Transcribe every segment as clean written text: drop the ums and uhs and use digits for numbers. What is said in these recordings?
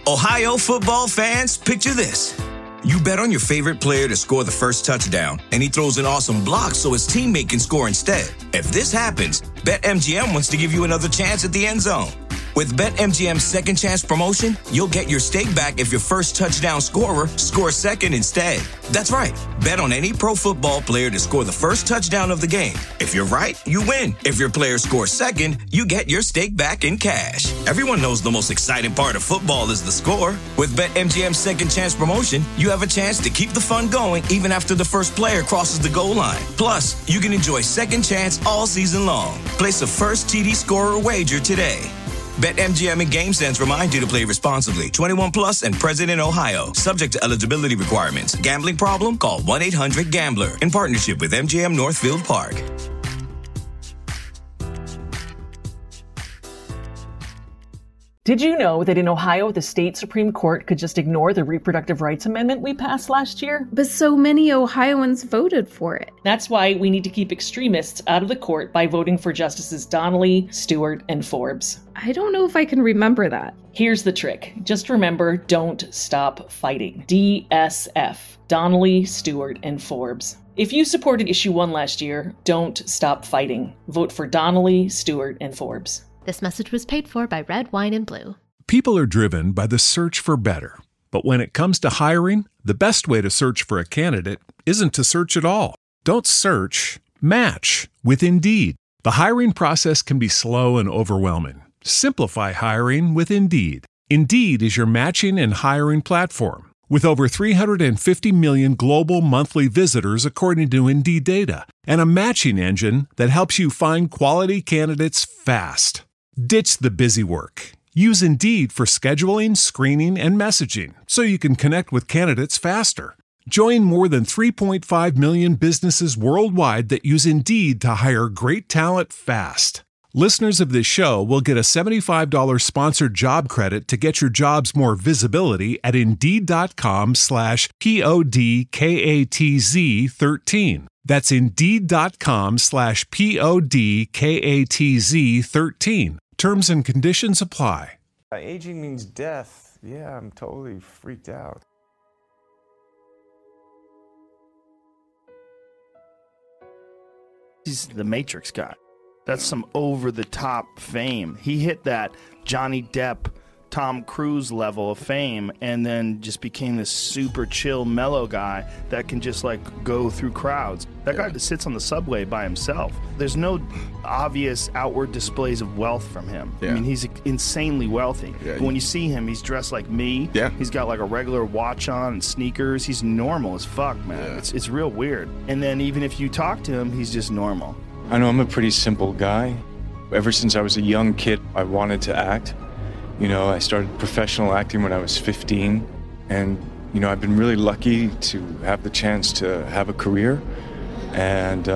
Ohio football fans, picture this. You bet on your favorite player to score the first touchdown, and he throws an awesome block so his teammate can score instead. If this happens, BetMGM wants to give you another chance at the end zone. With BetMGM's second chance promotion, you'll get your stake back if your first touchdown scorer scores second instead. That's right. Bet on any pro football player to score the first touchdown of the game. If you're right, you win. If your player scores second, you get your stake back in cash. Everyone knows the most exciting part of football is the score. With BetMGM's second chance promotion, you have a chance to keep the fun going even after the first player crosses the goal line. Plus, you can enjoy second chance all season long. Place a first TD scorer wager today. BetMGM and GameSense remind you to play responsibly. 21 plus and present in Ohio. Subject to eligibility requirements. Gambling problem? Call 1-800-GAMBLER. In partnership with MGM Northfield Park. Did you know that in Ohio, the state Supreme Court could just ignore the reproductive rights amendment we passed last year? But so many Ohioans voted for it. That's why we need to keep extremists out of the court by voting for Justices Donnelly, Stewart, and Forbes. I don't know if I can remember that. Here's the trick. Just remember, don't stop fighting. DSF. Donnelly, Stewart, and Forbes. If you supported Issue 1 last year, don't stop fighting. Vote for Donnelly, Stewart, and Forbes. This message was paid for by Red Wine and Blue. People are driven by the search for better. But when it comes to hiring, the best way to search for a candidate isn't to search at all. Don't search, match with Indeed. The hiring process can be slow and overwhelming. Simplify hiring with Indeed. Indeed is your matching and hiring platform. With over 350 million global monthly visitors according to Indeed data, and a matching engine that helps you find quality candidates fast. Ditch the busy work. Use Indeed for scheduling, screening, and messaging so you can connect with candidates faster. Join more than 3.5 million businesses worldwide that use Indeed to hire great talent fast. Listeners of this show will get a $75 sponsored job credit to get your jobs more visibility at Indeed.com/PODKATZ13. That's Indeed.com/PODKATZ13. Terms and conditions apply. Aging means death. Yeah, I'm totally freaked out. He's the Matrix guy. That's some over-the-top fame. He hit that Johnny Depp, Tom Cruise level of fame and then just became this super chill, mellow guy that can just like go through crowds. That guy just sits on the subway by himself. There's no obvious outward displays of wealth from him. I mean, he's insanely wealthy. But when you see him, he's dressed like me. He's got like a regular watch on and sneakers. He's normal as fuck, man. It's real weird. And then even if you talk to him, he's just normal. I know I'm a pretty simple guy. Ever since I was a young kid, I wanted to act. You know, I started professional acting when I was 15. And, you know, I've been really lucky to have the chance to have a career. And,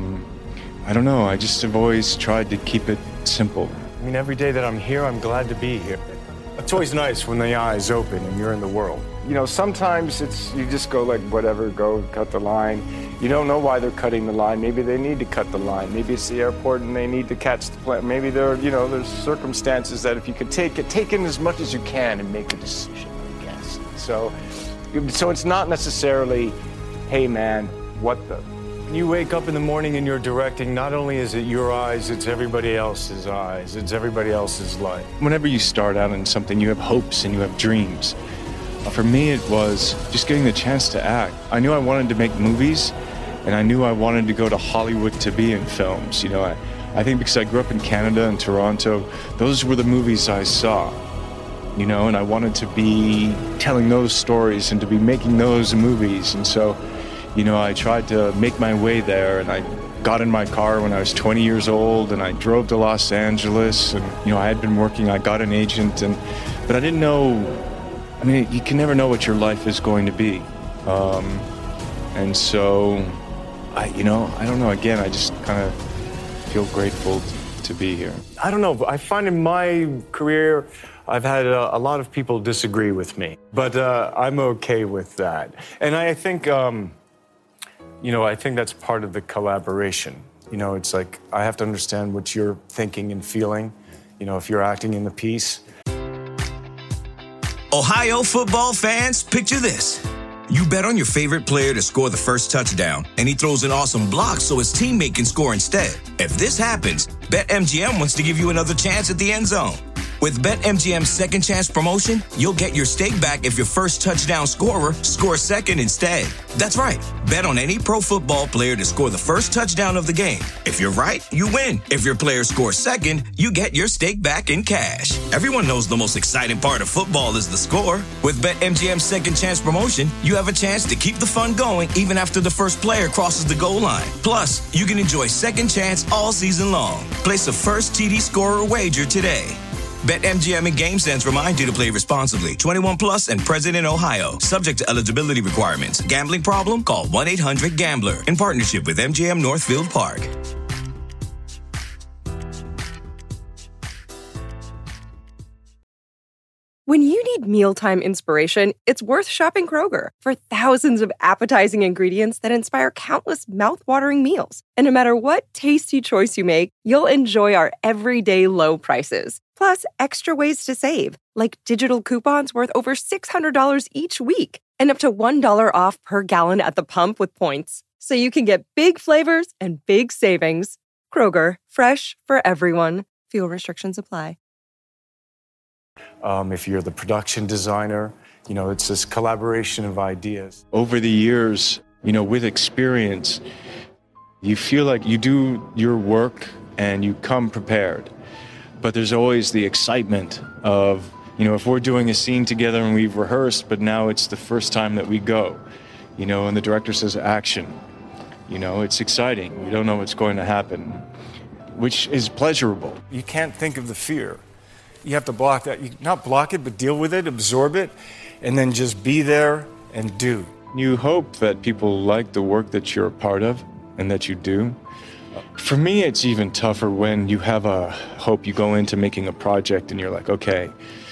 I don't know, I just have always tried to keep it simple. I mean, every day that I'm here, I'm glad to be here. It's always nice when the eyes open and you're in the world. You know, sometimes you just go like, whatever, go cut the line. You don't know why they're cutting the line. Maybe they need to cut the line. Maybe it's the airport and they need to catch the plane. Maybe there's circumstances that if you could take in as much as you can and make a decision, I guess. So it's not necessarily, hey man, what the? When you wake up in the morning and you're directing, not only is it your eyes, it's everybody else's eyes. It's everybody else's life. Whenever you start out in something, you have hopes and you have dreams. For me, it was just getting the chance to act. I knew I wanted to make movies, and I knew I wanted to go to Hollywood to be in films. You know, I think because I grew up in Canada and Toronto, those were the movies I saw. You know, and I wanted to be telling those stories and to be making those movies. And so, you know, I tried to make my way there, and I got in my car when I was 20 years old, and I drove to Los Angeles, and, you know, I had been working, I got an agent, but I didn't know. I mean, you can never know what your life is going to be. And so, I don't know. Again, I just kind of feel grateful to be here. I don't know. I find in my career, I've had a lot of people disagree with me, but I'm okay with that. And I think, I think that's part of the collaboration. You know, it's like I have to understand what you're thinking and feeling, you know, if you're acting in the piece. Ohio football fans, picture this. You bet on your favorite player to score the first touchdown, and he throws an awesome block so his teammate can score instead. If this happens, BetMGM wants to give you another chance at the end zone. With BetMGM's second chance promotion, you'll get your stake back if your first touchdown scorer scores second instead. That's right. Bet on any pro football player to score the first touchdown of the game. If you're right, you win. If your player scores second, you get your stake back in cash. Everyone knows the most exciting part of football is the score. With BetMGM's second chance promotion, you have a chance to keep the fun going even after the first player crosses the goal line. Plus, you can enjoy second chance all season long. Place a first TD scorer wager today. BetMGM and GameSense remind you to play responsibly. 21 plus and present in Ohio. Subject to eligibility requirements. Gambling problem? Call 1-800-GAMBLER. In partnership with MGM Northfield Park. When you need mealtime inspiration, it's worth shopping Kroger for thousands of appetizing ingredients that inspire countless mouth-watering meals. And no matter what tasty choice you make, you'll enjoy our everyday low prices. Plus, extra ways to save, like digital coupons worth over $600 each week and up to $1 off per gallon at the pump with points. So you can get big flavors and big savings. Kroger, fresh for everyone. Fuel restrictions apply. If you're the production designer, it's this collaboration of ideas. Over the years, with experience, you feel like you do your work and you come prepared. But there's always the excitement of, if we're doing a scene together and we've rehearsed, but now it's the first time that we go, and the director says action, it's exciting. You don't know what's going to happen, which is pleasurable. You can't think of the fear. You have to block that. You not block it, but deal with it, absorb it, and then just be there and do. You hope that people like the work that you're a part of and that you do. For me, it's even tougher when you have a hope, you go into making a project and you're like, okay,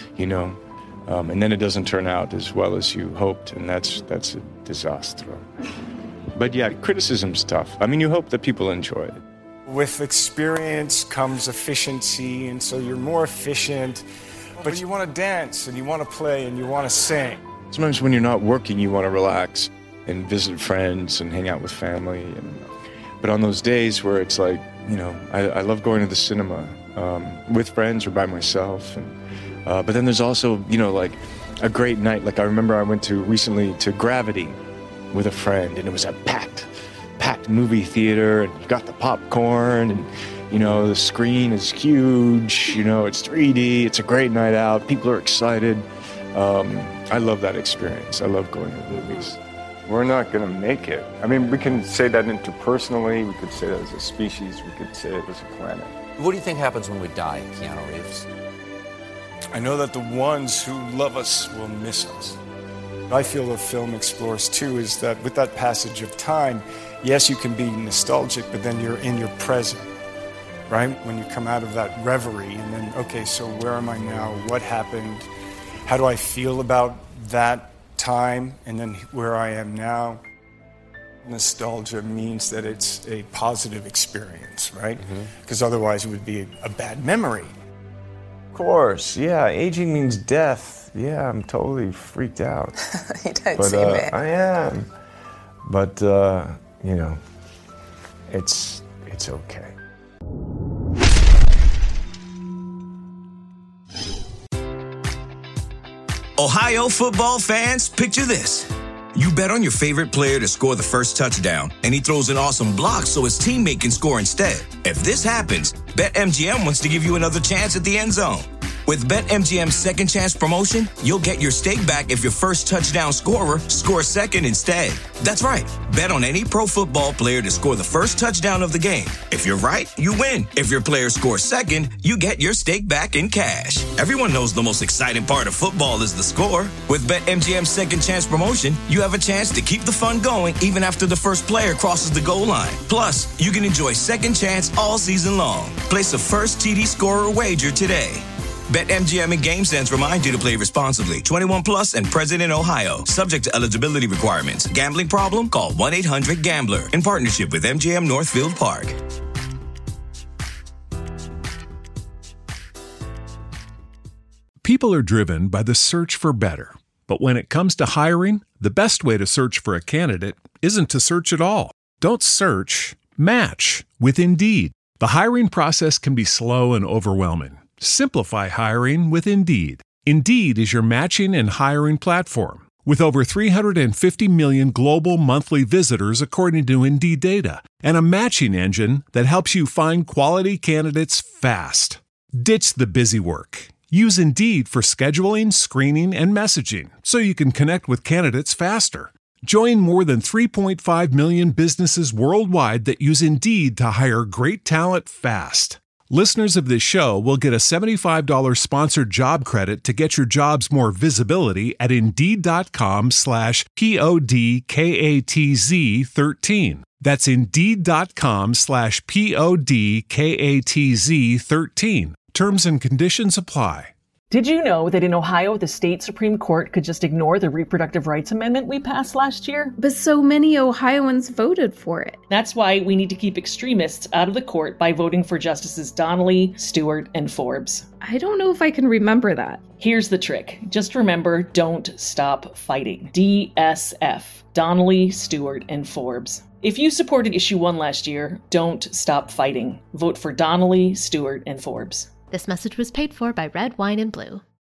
and then it doesn't turn out as well as you hoped, and that's a disaster. But yeah, criticism's tough. You hope that people enjoy it. With experience comes efficiency, and so you're more efficient, but you want to dance, and you want to play, and you want to sing. Sometimes when you're not working, you want to relax and visit friends and hang out with family. But on those days where it's like, I love going to the cinema with friends or by myself. But then there's also, like a great night. Like I remember I went recently to Gravity with a friend, and it was a packed movie theater, and you got the popcorn, and the screen is huge, it's 3D, it's a great night out, people are excited. I love that experience. I love going to the movies. We're not going to make it. We can say that interpersonally, we could say that as a species, we could say it as a planet. What do you think happens when we die, Keanu Reeves? I know that the ones who love us will miss us. I feel the film explores too is that with that passage of time, yes, you can be nostalgic, but then you're in your present, right? When you come out of that reverie and then, okay, so where am I now? What happened? How do I feel about that time? And then where I am now? Nostalgia means that it's a positive experience, right? Because otherwise it would be a bad memory. Of course, yeah, aging means death. Yeah, I'm totally freaked out. You don't seem it. I am. But, it's okay. Ohio football fans, picture this. You bet on your favorite player to score the first touchdown, and he throws an awesome block so his teammate can score instead. If this happens, BetMGM wants to give you another chance at the end zone. With BetMGM's second chance promotion, you'll get your stake back if your first touchdown scorer scores second instead. That's right. Bet on any pro football player to score the first touchdown of the game. If you're right, you win. If your player scores second, you get your stake back in cash. Everyone knows the most exciting part of football is the score. With BetMGM's second chance promotion, you have a chance to keep the fun going even after the first player crosses the goal line. Plus, you can enjoy second chance all season long. Place a first TD scorer wager today. BetMGM and GameSense remind you to play responsibly. 21 plus and present in Ohio. Subject to eligibility requirements. Gambling problem? Call 1-800-GAMBLER. In partnership with MGM Northfield Park. People are driven by the search for better. But when it comes to hiring, the best way to search for a candidate isn't to search at all. Don't search, match with Indeed. The hiring process can be slow and overwhelming. Simplify hiring with Indeed. Indeed is your matching and hiring platform. With over 350 million global monthly visitors according to Indeed data, and a matching engine that helps you find quality candidates fast. Ditch the busy work. Use Indeed for scheduling, screening, and messaging so you can connect with candidates faster. Join more than 3.5 million businesses worldwide that use Indeed to hire great talent fast. Listeners of this show will get a $75 sponsored job credit to get your jobs more visibility at Indeed.com/PODKATZ13. That's Indeed.com/PODKATZ13. Terms and conditions apply. Did you know that in Ohio, the state Supreme Court could just ignore the Reproductive Rights Amendment we passed last year? But so many Ohioans voted for it. That's why we need to keep extremists out of the court by voting for Justices Donnelly, Stewart, and Forbes. I don't know if I can remember that. Here's the trick. Just remember, don't stop fighting. DSF. Donnelly, Stewart, and Forbes. If you supported Issue 1 last year, don't stop fighting. Vote for Donnelly, Stewart, and Forbes. This message was paid for by Red Wine and Blue.